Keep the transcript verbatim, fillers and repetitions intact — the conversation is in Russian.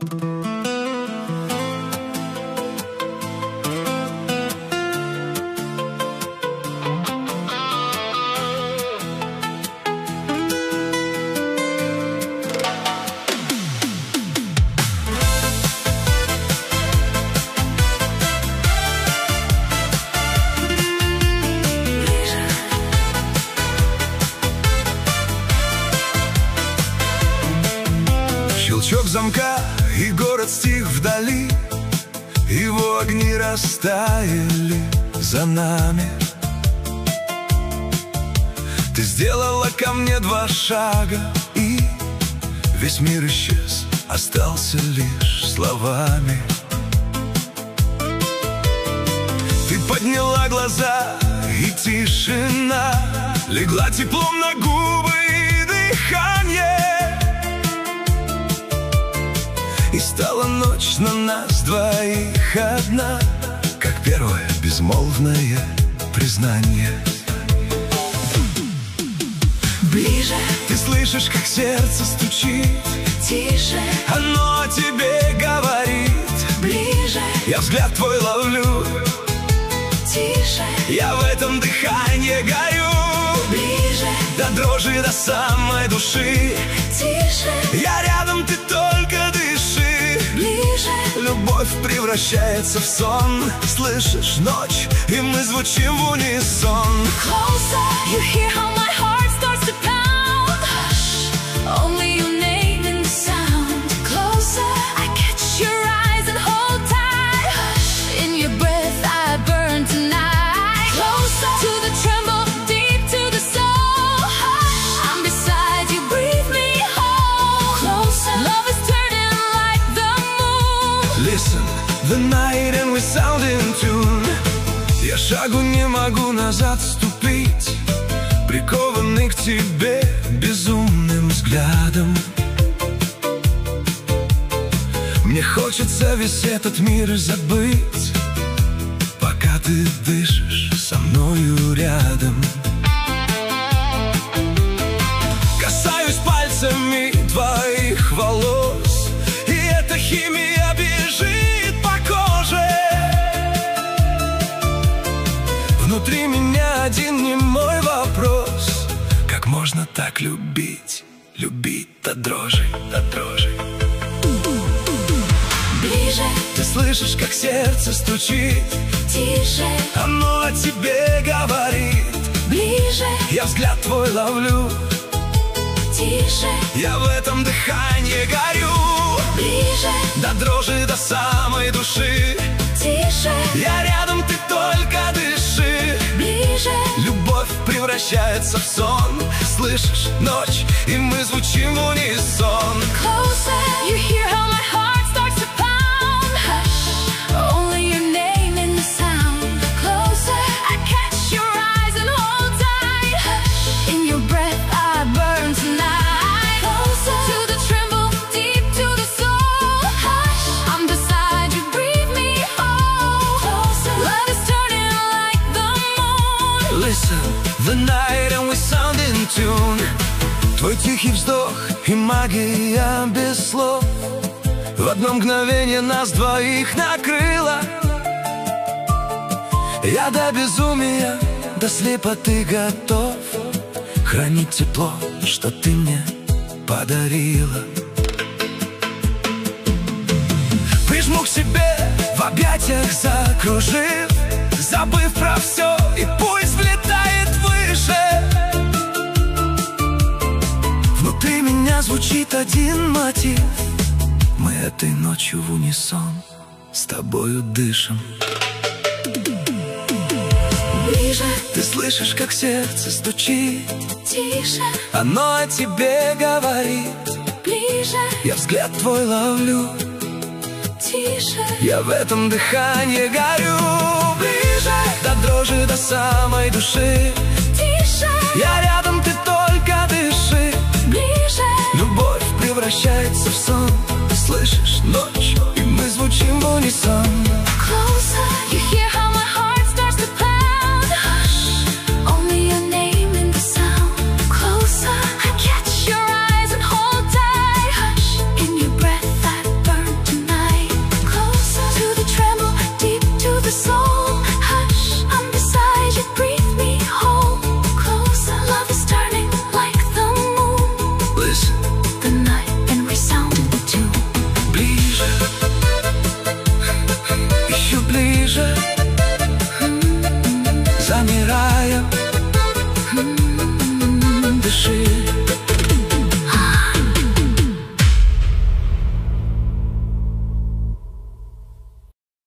Щелчок замка, и город стих вдали, его огни растаяли за нами. Ты сделала ко мне два шага, и весь мир исчез, остался лишь словами. Ты подняла глаза, и тишина легла теплом на губы и дыхание. И стала ночь на нас двоих одна, как первое безмолвное признание. Ближе, ты слышишь, как сердце стучит, тише, оно о тебе говорит. Ближе, я взгляд твой ловлю, тише, я в этом дыхании горю. Ближе, до дрожи, до самой души, тише, я рядом, ты только дыши. Ближе, любовь превращается в сон. Слышишь ночь, и мы звучим в унисон. Closer, you hear how my heart starts to pound. Hush, only your name in the sound. Closer, I catch your eyes and hold tight. Hush, in your breath I burn tonight. Closer, to the tremble, deep to the soul. Hush, I'm beside you, breathe me whole. Closer, love is turning like the moon. Listen, the night and we sound in tune. Я шагу не могу назад ступить, прикованный к тебе безумным взглядом. Мне хочется весь этот мир забыть, пока ты дышишь со мною рядом. Касаюсь пальцами твоих волос, и эта химия бежит по коже. Внутри меня один немой вопрос: как можно так любить, любить до дрожи, до дрожи. Ближе, ты слышишь, как сердце стучит, тише, оно о тебе говорит. Ближе, я взгляд твой ловлю, тише, я в этом дыхании горю. Ближе, до дрожи, до самой души, тише, я рядом, ты только дыши. Ближе, любовь превращается в сон. Слышишь ночь, и мы звучим в унисон. Closer, you hear how my heart starts to pound. Hush, only your name in the sound. Closer, I catch your eyes and hold tight. Hush, in your breath I burn tonight. Closer, to the tremble, deep to the soul. Hush, I'm beside you, breathe me whole. Closer, love is turning like the moon. Listen, the night and we sound in tune. Твой тихий вздох и магия без слов в одно мгновение нас двоих накрыло. Я до безумия, до слепоты готов хранить тепло, что ты мне подарила. Прижму к себе, в объятиях закружив, забыв про все, и пусть влетает выше. Внутри меня звучит один мотив: мы этой ночью в унисон с тобою дышим. Ближе, ты слышишь, как сердце стучит, тише, оно о тебе говорит. Ближе, я взгляд твой ловлю, тише, я в этом дыхании горю. Ближе, до дрожи, до самой души, тише, я рядом, ты только дыши. Ближе, любовь превращается в сон. Слышишь ночь, и мы звучим в унисон. Closer, you hear how my heart starts to pound. Hush, only your name in the sound. Closer, I catch your eyes and hold tight. Hush, in your breath I burn тебе.